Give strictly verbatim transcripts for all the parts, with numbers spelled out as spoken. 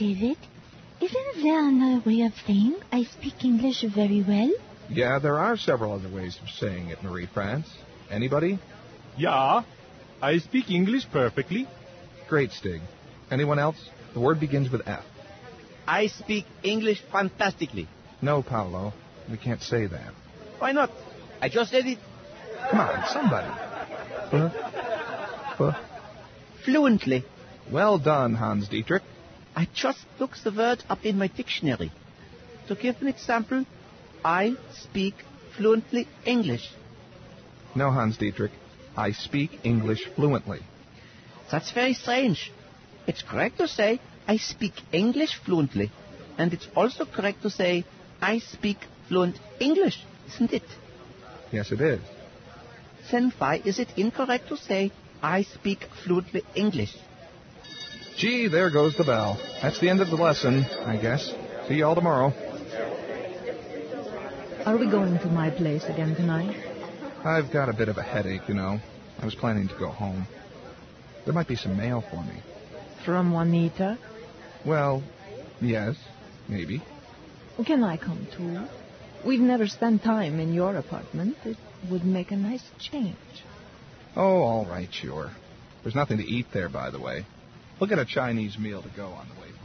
David, isn't there another way of saying I speak English very well? Yeah, there are several other ways of saying it, Marie-France. Anybody? Yeah, I speak English perfectly. Great, Stig. Anyone else? The word begins with F. I speak English fantastically. No, Paolo. We can't say that. Why not? I just said it. Come on, somebody. Uh, uh. Fluently. Well done, Hans Dietrich. I just looked the word up in my dictionary. To give an example, I speak fluently English. No, Hans Dietrich. I speak English fluently. That's very strange. It's correct to say I speak English fluently. And it's also correct to say I speak fluent English, isn't it? Yes, it is. Then why is it incorrect to say I speak fluently English? Gee, there goes the bell. That's the end of the lesson, I guess. See you all tomorrow. Are we going to my place again tonight? I've got a bit of a headache, you know. I was planning to go home. There might be some mail for me. From Juanita? Well, yes, maybe. Can I come too? We've never spent time in your apartment. It would make a nice change. Oh, all right, sure. There's nothing to eat there, by the way. We'll get a Chinese meal to go on the way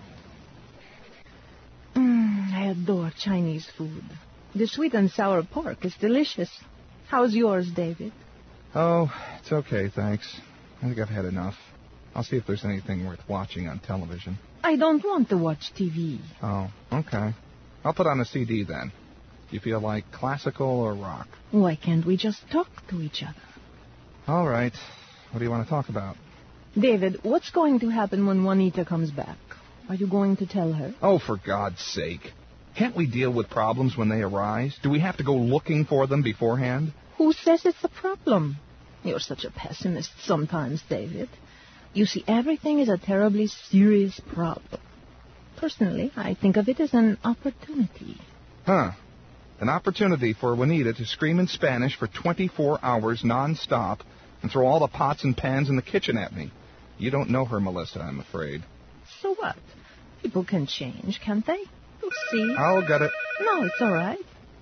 home. Mm, I adore Chinese food. The sweet and sour pork is delicious. How's yours, David? Oh, it's okay, thanks. I think I've had enough. I'll see if there's anything worth watching on television. I don't want to watch T V. Oh, okay. I'll put on a C D then. Do you feel like classical or rock? Why can't we just talk to each other? All right. What do you want to talk about? David, what's going to happen when Juanita comes back? Are you going to tell her? Oh, for God's sake. Can't we deal with problems when they arise? Do we have to go looking for them beforehand? Who says it's a problem? You're such a pessimist sometimes, David. You see everything as a terribly serious problem. Personally, I think of it as an opportunity. Huh. An opportunity for Juanita to scream in Spanish for twenty-four hours non-stop and throw all the pots and pans in the kitchen at me. You don't know her, Melissa, I'm afraid. So what? People can change, can't they? You'll see. I'll get it. No, it's all right.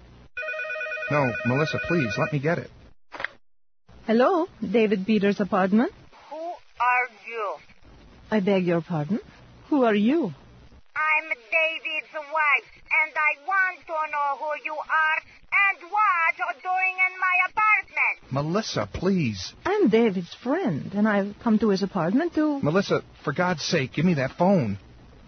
No, Melissa, please, let me get it. Hello, David Peters' apartment. Who are you? I beg your pardon? Who are you? I'm David's wife, and I want to know who you are and what you're doing in my apartment. Melissa, please. I'm David's friend, and I've come to his apartment to... Melissa, for God's sake, give me that phone.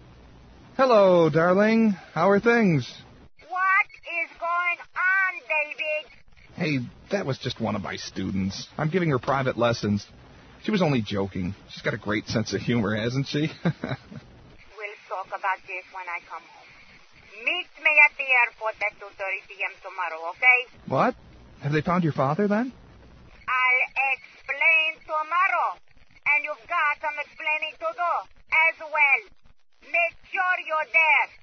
Hello, darling. How are things? What is going on, David? Hey, that was just one of my students. I'm giving her private lessons. She was only joking. She's got a great sense of humor, hasn't she? We'll talk about this when I come home. Meet me at the airport at two thirty p.m. tomorrow, okay? What? Have they found your father, then? I'll explain tomorrow. And you've got some explaining to do as well. Make sure you're there.